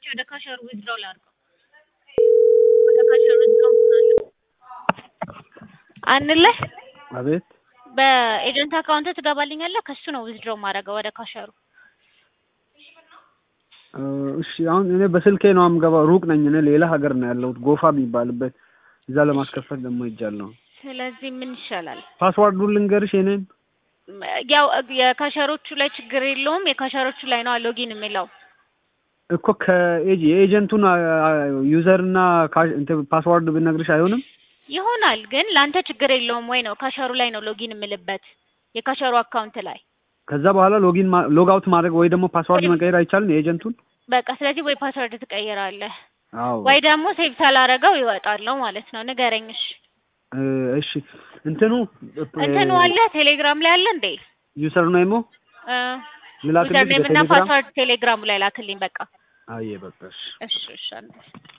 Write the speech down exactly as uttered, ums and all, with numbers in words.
ወደ ካሸሩ ዊዝድሮው ላድርገው ወደ ካሸሩ ዊዝድሮው አንለ አቤት በኤጀንት አካውንት ትገባልኛለህ ከሱ ነው ዊዝድሮው ማድረገው ወደ ካሸሩ እሺ አሁን እኔ በስልኬ ነው አምገባው ሩቅ ነኝ እኔ ሌላ ሀገር ነው ያለሁት ጎፋ የሚባልበት እዛ ለማስከፈት ደግሞ ይጃለሁ ስለዚህ ምን ይሻላል ፓስዋርዱን ልንገርሽ የኔን ያው የካሸሮቹ ላይ ችግር የለውም የካሸሮቹ ላይ ነው ሎጊን የሚለው እኮ ከኤጂ ኤጀንቱን ዩዘር እና ፓስዋርድ ብነግርሽ አይሆንም ይሆናል ግን ላንተ ችግር የለውም ወይ ነው ካሸሩ ላይ ነው ሎጊን የምልበት የካሸሩ አካውንት ላይ ከዛ በኋላ ሎጊን ሎግ አውት ማድረግ ወይ ደግሞ ፓስዋርድ መቀየር አይቻልም የኤጀንቱን በቃ ስለዚህ ወይ ፓስዋርድ ትቀይራለህ አዎ ወይ ደግሞ ሴቭ ሳላረገው ይወጣል ነው ማለት ነው ንገረኝሽ እሺ እንትኑ እንትኑ አለ ቴሌግራም ላይ አለ እንዴ ዩዘር ኔሙ እ ልላክልሽ ዩዘር ኔም እና ፓስዋርድ ቴሌግራም ላይ ላክልኝ በቃ አየ በቃ እሺ እሺ